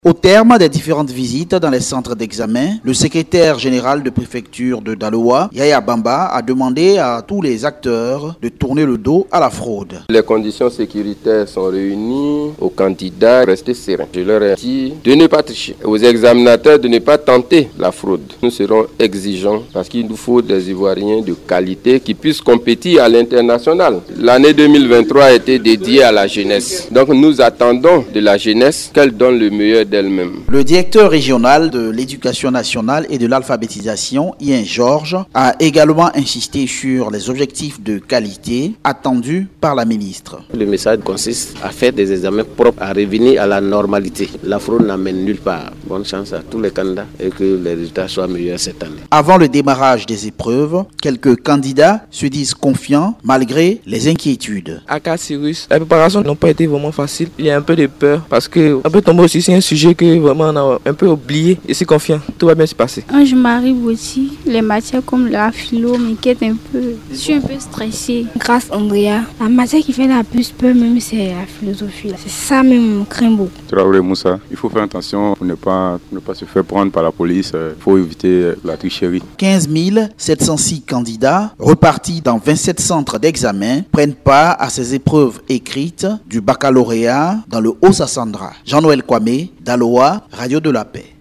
Au terme des différentes visites dans les centres d'examen, le secrétaire général de préfecture de Daloa, Yaya Bamba, a demandé à tous les acteurs de tourner le dos à la fraude. Les conditions sécuritaires sont réunies, aux candidats rester sereins. Je leur ai dit de ne pas tricher, aux examinateurs de ne pas tenter la fraude. Nous serons exigeants parce qu'il nous faut des Ivoiriens de qualité qui puissent compétir à l'international. L'année 2023 a été dédiée à la jeunesse. Donc nous attendons de la jeunesse qu'elle donne le meilleur d'elle-même. Le directeur régional de l'éducation nationale et de l'alphabétisation, Ian Georges, a également insisté sur les objectifs de qualité attendus par la ministre. Le message consiste à faire des examens propres, à revenir à la normalité. La fraude n'amène nulle part. Bonne chance à tous les candidats et que les résultats soient meilleurs cette année. Avant le démarrage des épreuves, quelques candidats se disent confiants malgré les inquiétudes. À Cyrus, la préparation n'a pas été vraiment facile. Il y a un peu de peur parce que on peut tomber aussi sur un sujet que vraiment on a un peu oublié et c'est confiant. Tout va bien se passer. Quand je m'arrive aussi, les matières comme la philo m'inquiètent un peu. Je suis un peu stressée. Grâce à Andrea, la matière qui fait la plus peur même c'est la philosophie. C'est ça même, on craint beaucoup. Traoré Moussa, il faut faire attention pour ne pas se faire prendre par la police. Il faut éviter la tricherie. 15 706 candidats repartis dans 27 centres d'examen prennent part à ces épreuves écrites du baccalauréat dans le Haut-Sassandra. Jean-Noël Kwame, Daloa, Radio de la Paix.